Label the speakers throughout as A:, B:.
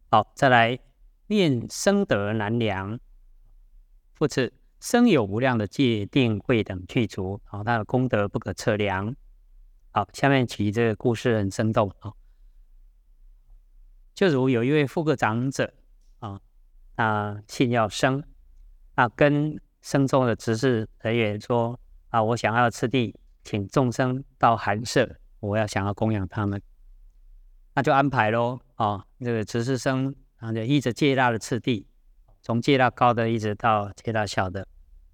A: 好，再来念生德难量，复次生有无量的戒定慧等具足，他的功德不可测量。好，下面举这个故事很生动就如有一位富贵长者姓要生，跟僧众的执事人员说我想要次第请众生到寒舍，我想要供养他们，那就安排咯这个执事僧就依着戒大的次第，从戒大高的一直到戒大小的。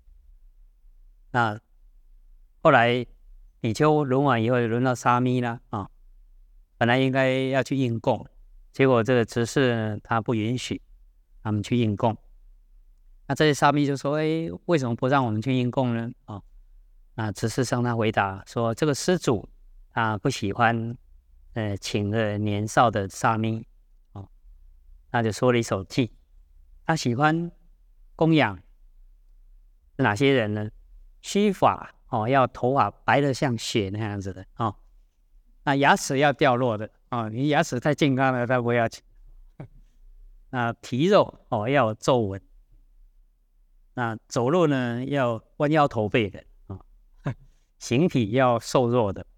A: 那后来比丘轮完以后，轮到沙弥啦本来应该要去应供，结果这个执事呢他不允许他们去应供。那这些沙弥就说为什么不让我们去应供呢那执事僧他回答说，这个施主他不喜欢请了年少的沙弥那就说了一首偈，他喜欢供养哪些人呢？须发要头发白得像雪那样子的那牙齿要掉落的你牙齿太健康了他不要请。那皮肉要有皱纹，那走路呢要弯腰驼背的形体要瘦弱的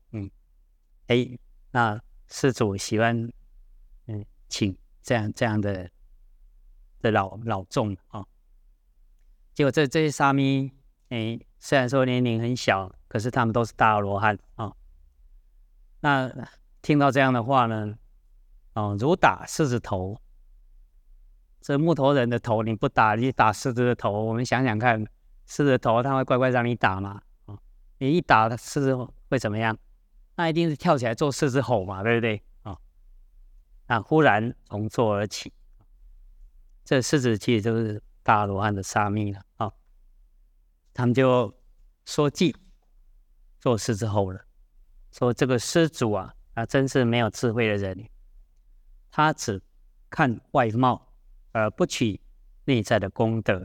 A: 那施主喜欢请这样的老众结果这些沙弥虽然说年龄很小，可是他们都是大阿罗汉那听到这样的话呢如打狮子头，这木头人的头你不打，你打狮子的头，我们想想看，狮子的头他会乖乖让你打吗你一打狮子会怎么样？那一定是跳起来做狮子吼嘛，对不对那忽然从座而起，这狮子其实就是大阿罗汉的沙弥了他们就说偈做狮子吼了，说这个施主真是没有智慧的人，他只看外貌而不取内在的功德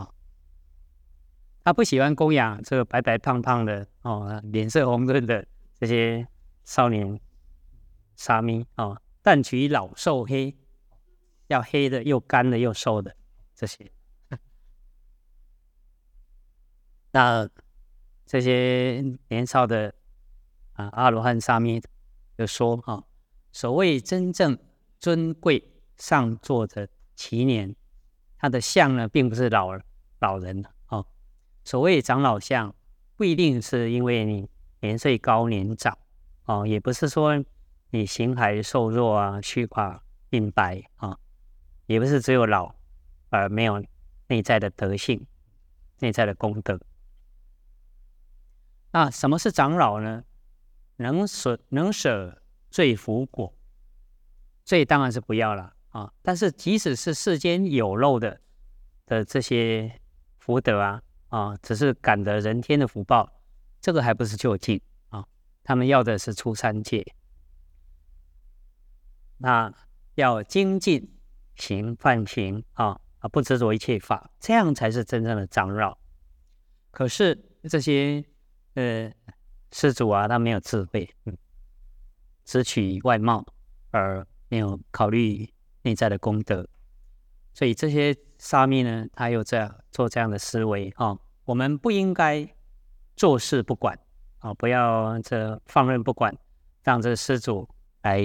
A: 他不喜欢供养这个白白胖胖的脸色红润的这些少年沙弥但取老瘦黑，要黑的又干的又瘦的这些那这些年少的阿罗汉沙弥就说所谓真正尊贵上座的耆年，他的相呢并不是老人所谓长老相不一定是因为你年岁高年长也不是说你形骸瘦弱虚垮鬓白也不是只有老而没有内在的德性，内在的功德。那什么是长老呢？能舍罪福果，罪当然是不要了但是即使是世间有漏的这些福德只是感得人天的福报，这个还不是究竟他们要的是出三界。那要精进行梵行不执着一切法，这样才是真正的长老。可是这些施主他没有智慧只取外貌而没有考虑内在的功德，所以这些沙弥呢他又做这样的思维我们不应该坐视不管不要放任不管，让这个施主来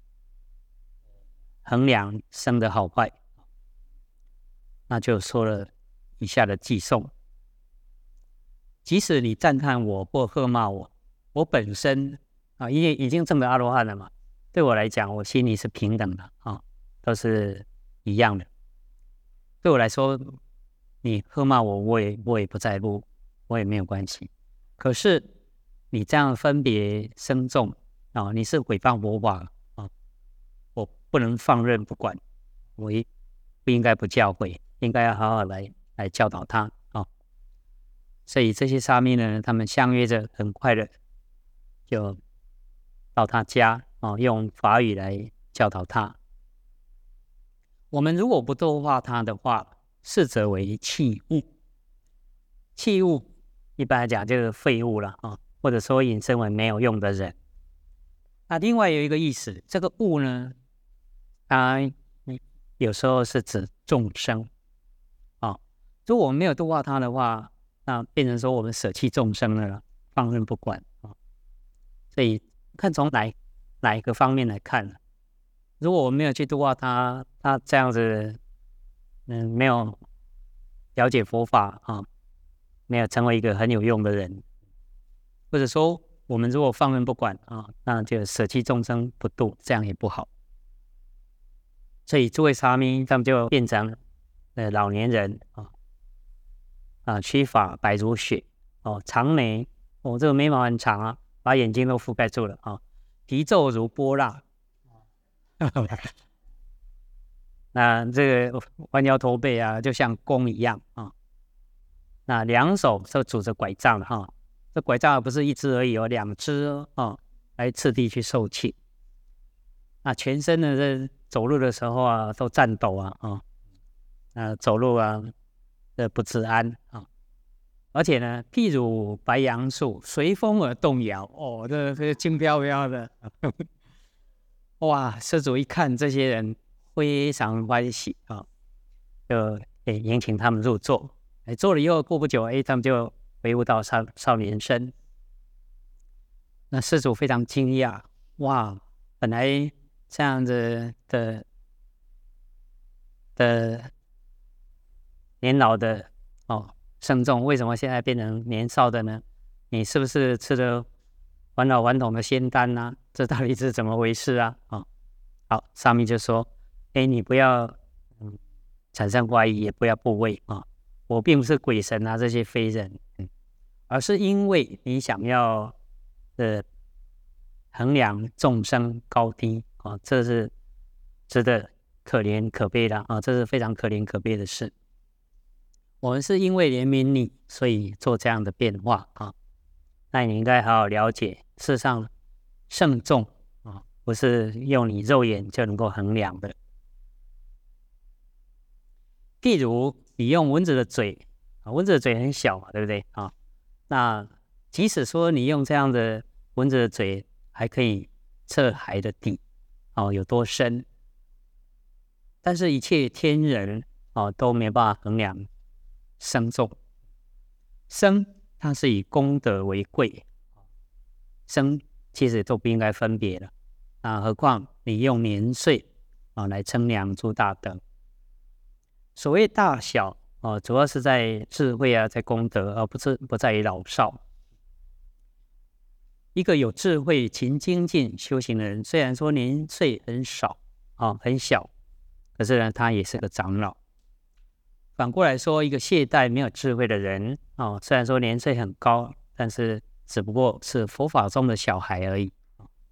A: 衡量生的好坏。那就说了以下的偈颂：即使你赞叹我或喝骂我，我本身因为已经证得阿罗汉了嘛，对我来讲我心里是平等的都是一样的。对我来说你喝骂我，我也不在乎，我也没有关系。可是你这样分别僧众你是毁谤佛法我不能放任不管，我不应该不教诲，应该要好好来教导他所以这些沙弥呢，他们相约着很快的就到他家用法语来教导他。我们如果不度化他的话，视则为弃物。弃物一般来讲就是废物了或者说引申为没有用的人。那另外有一个意思，这个物呢有时候是指众生啊。如果我们没有度化他的话，那变成说我们舍弃众生了，放任不管啊。所以看从哪一个方面来看，如果我们没有去度化他，他这样子，没有了解佛法啊，没有成为一个很有用的人，或者说我们如果放任不管啊，那就舍弃众生不度，这样也不好。所以诸位沙弥他们就变成老年人须发白如雪长眉这个眉毛很长啊，把眼睛都覆盖住了皮皱如波蜡那这个弯腰驼背啊，就像弓一样那两手都拄着拐杖的这拐杖不是一只而已两只来次第去受气。那全身的这走路的时候啊，都颤抖走路啊不自安而且呢，譬如白杨树，随风而动摇这轻飘飘的哇！施主一看这些人非常欢喜就迎请他们入座。坐了以后，过不久他们就恢复到少年身。那施主非常惊讶，哇！本来这样子的年老的圣众，为什么现在变成年少的呢？你是不是吃了返老还童的仙丹啊？这到底是怎么回事啊？好，沙弥就说：你不要产生怀疑，也不要怖畏我并不是鬼神啊，这些非人，而是因为你想要衡量众生高低这是值得可怜可悲的这是非常可怜可悲的事。我们是因为怜悯你，所以做这样的变化那你应该好好了解，事实上圣众不是用你肉眼就能够衡量的。譬如你用蚊子的嘴蚊子的嘴很小嘛，对不对那即使说你用这样的蚊子的嘴还可以测海的底有多深，但是一切天人都没办法衡量僧众。僧它是以功德为贵，僧其实都不应该分别了何况你用年岁来称量诸大德。所谓大小主要是在智慧在功德，而不在于老少。一个有智慧勤精进修行的人，虽然说年岁很少很小，可是呢他也是个长老。反过来说，一个懈怠没有智慧的人虽然说年岁很高，但是只不过是佛法中的小孩而已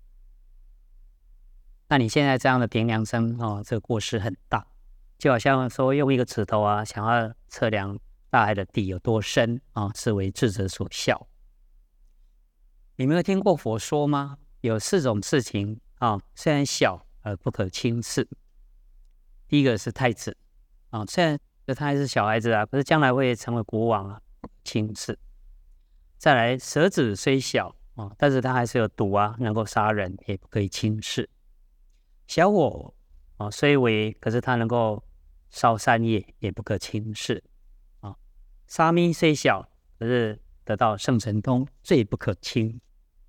A: 那你现在这样的平量身这个过失很大，就好像说用一个指头想要测量大海的底有多深是为智者所笑。你没有听过佛说吗？有4种事情虽然小而不可轻视。第一个是太子虽然他还是小孩子可是将来会成为国王轻视。再来，蛇子虽小但是他还是有毒能够杀人，也不可以轻视。小火虽微，可是他能够烧山叶，也不可轻视沙弥虽小，可是得到圣神通，最不可轻。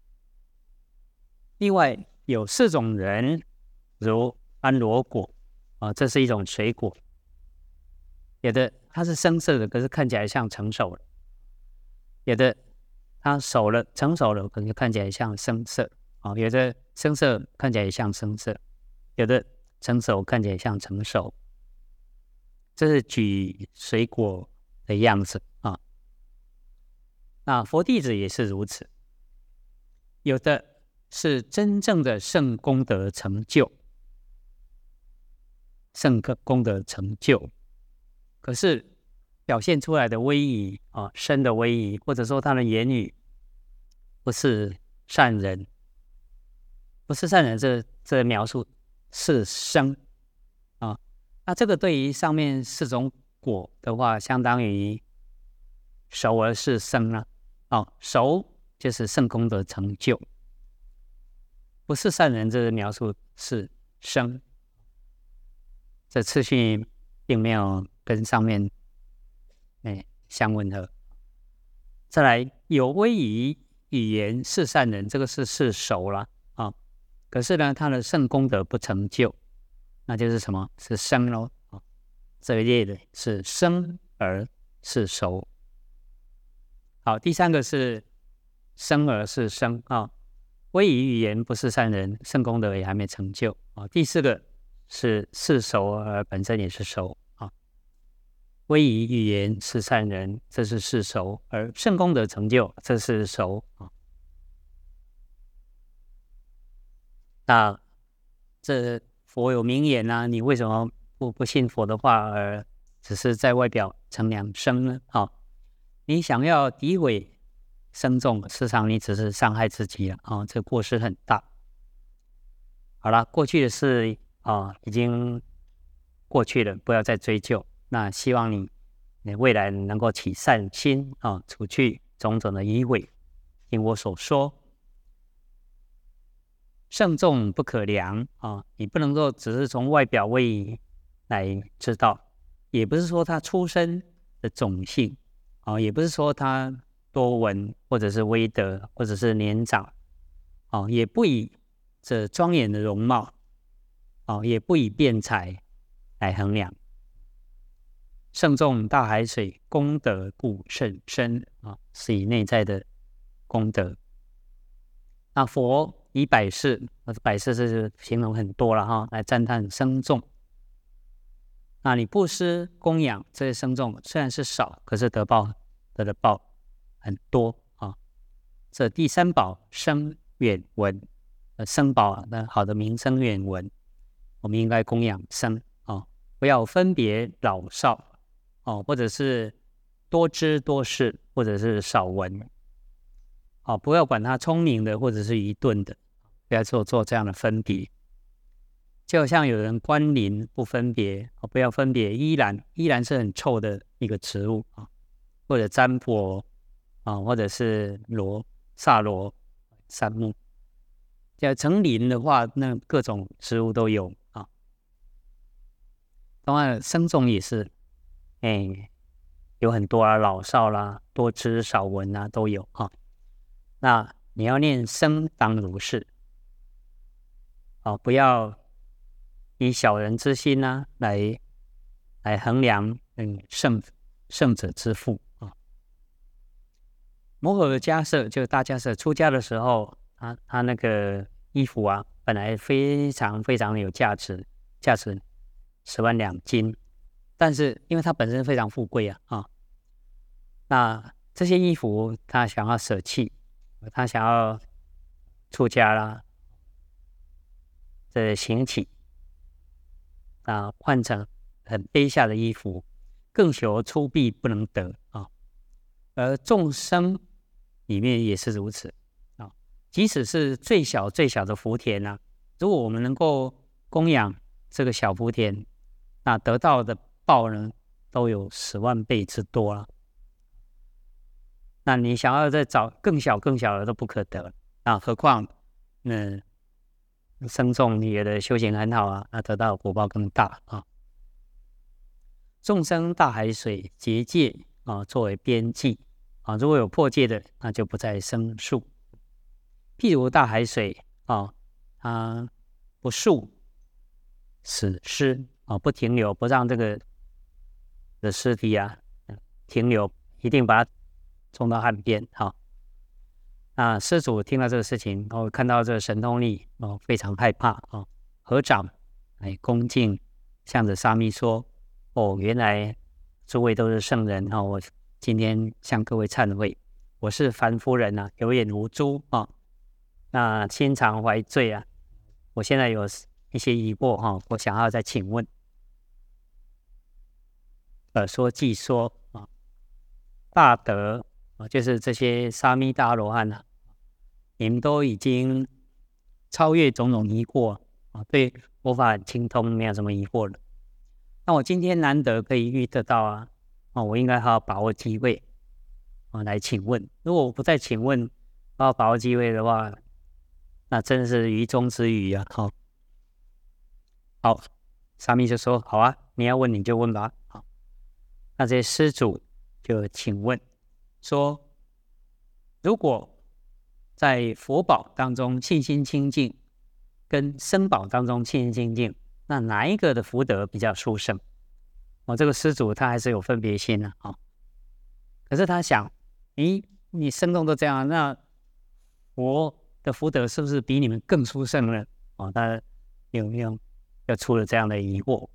A: 另外有4种人，如安罗果这是一种水果，有的它是生色的，可是看起来像成熟了；有的它熟了成熟了，可能看起来像生色有的生色看起来也像生色，有的成熟看起来像成熟。这是举水果的样子那佛弟子也是如此，有的是真正的圣功德成就，圣功德成就，可是表现出来的威仪身的威仪，或者说他的言语不是善人，不是善人这描述是生那这个对于上面4种果的话，相当于熟而是生熟就是圣功德成就，不是善人这个描述是生。 这次序并没有跟上面相吻合。再来，有威仪语言是善人，这个是世熟了啊。可是呢，他的圣功德不成就，那就是什么？是生咯啊。这一列的是生而是熟。好，第三个是生而是生啊。威仪语言不是善人，圣功德也还没成就啊。第四个是世熟而本身也是熟啊。威仪语言是善人，这是世熟，而圣功德成就，这是熟啊。那这佛有名言啊，你为什么不信佛的话，而只是在外表逞良生呢？你想要诋毁僧众，事实上你只是伤害自己了啊，这过失很大。好了，过去的事已经过去了，不要再追究。那希望你未来能够起善心除去种种的疑伪。听我所说，圣众不可量你不能够只是从外表威仪来知道，也不是说他出身的种姓也不是说他多闻或者是威德或者是年长也不以这庄严的容貌也不以辩才来衡量。圣众大海水，功德故甚深是以内在的功德。那佛以百世，百世是形容很多了来赞叹僧众。那你布施供养这些僧众虽然是少，可是得的报很多这第三宝声远闻，僧宝的好的名声远闻，我们应该供养僧不要分别老少或者是多知多识，或者是少闻不要管他聪明的或者是愚钝的，不要做这样的分别。就好像有人观林不分别不要分别依兰，依兰是很臭的一个植物或者占卜或者是萨罗杉木。要成林的话，那各种植物都有当然僧众也是有很多老少啦，多知少闻都有那你要念僧当如是不要以小人之心来衡量圣者之富摩诃迦叶就大迦叶出家的时候他那个衣服本来非常非常有价值10万两金，但是因为他本身非常富贵那这些衣服他想要舍弃，他想要出家啦，这行乞换成很卑下的衣服，更求出必不能得而众生里面也是如此即使是最小最小的福田如果我们能够供养这个小福田，那得到的报呢都有10万倍之多那你想要再找更小更小的都不可得何况僧众你的修行很好那得到的果报更大众生大海水，结界作为边际如果有破戒的，那就不再生数。譬如大海水它不数死尸不停留，不让这个的尸体停留，一定把它冲到岸边那施主听到这个事情看到这个神通力非常害怕合掌恭敬向着沙弥说原来诸位都是圣人我今天向各位忏悔，我是凡夫人有眼无珠那心常怀罪我现在有一些疑惑我想要再请问。说即说大德就是这些沙弥大罗汉你们都已经超越种种疑惑对佛法很精通，没有什么疑惑了。那我今天难得可以遇得到我应该好好把握机会来请问。如果我不再请问，好好把握机会的话，那真是愚中之愚好， 沙弥就说：“好啊，你要问你就问吧。”好，那这些施主就请问说：“如果在佛宝当中信心清净，跟僧宝当中信心清净，那哪一个的福德比较殊胜？”这个施主他还是有分别心的可是他想，你僧众都这样，那佛的福德是不是比你们更殊胜呢？他又出了这样的疑惑。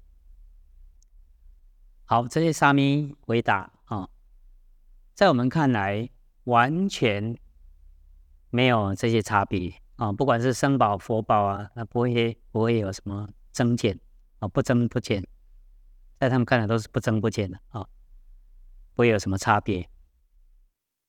A: 好，这些沙弥回答在我们看来完全没有这些差别不管是僧宝佛宝那不会有什么增减不增不减，在他们看来都是不增不减的不会有什么差别。